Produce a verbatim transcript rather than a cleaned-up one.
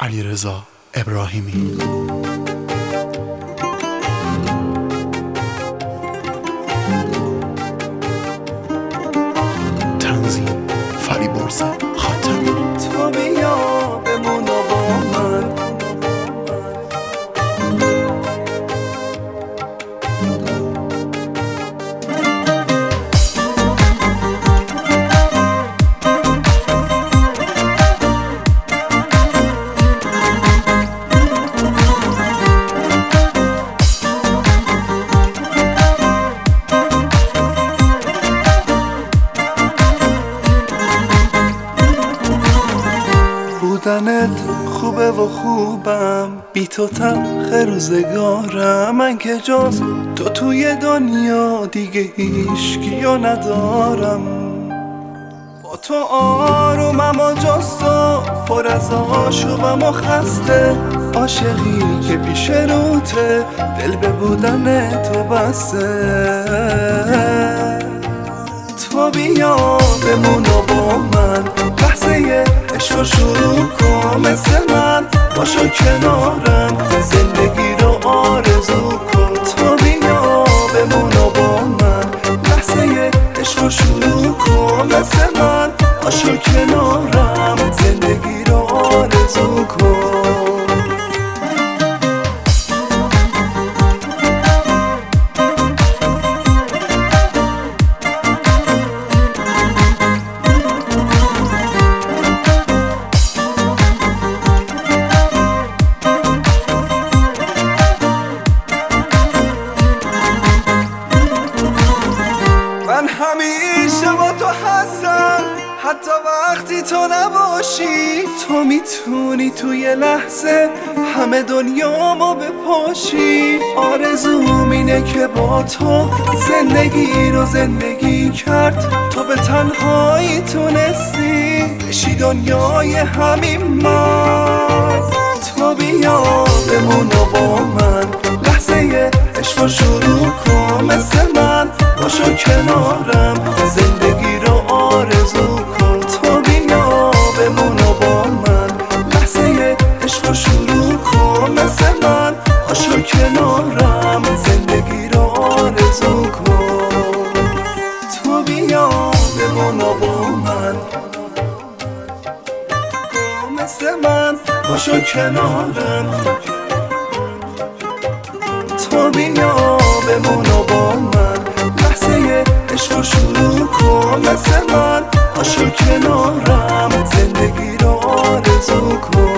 علیرضا ابراهیمی. تنظیم فریبرز خاتمی. تو بیا بمون و با من، بودنت خوبه و خوبم، بی تو تلخ روزگارم. من که جز تو توی دنیا دیگه هیچکیو ندارم. با تو آرومم و جز تو پر از آشوبم و خسته. عاشقی که پیش روته، دل به بودن تو بسته. تو بیا بمون و با من، لحظه عشق شروع کن. مثل من باشو کنارم، زندگی رو آرزو کن. تو بیا بمون و با من، لحظه عشق شروع کن. مثل من باشو کنارم، زندگی رو آرزو کن. من همیشه با تو هستم، حتی وقتی تو نباشی. تو میتونی توی لحظه همه دنیامو بپاشی. آرزوم اینه که با تو زندگی رو زندگی کرد. تو به تنهایی تونستی بشی دنیای همین من. تو بیا بمون و با من، لحظه عشق شروع کن. مثل من باشو کنارم، زندگی رو آرزو کن. تو بیا بمون و با من، لحظه عشق شروع کن. مثل من باشو کنارم، زندگی رو آرزو کن. تو بیا بمون و با من، مثل من باشو کنارم. تو بیا بمون و با من، لحظه عشق شروع کن. مثل من باشو کنارم، زندگی رو آرزو کن.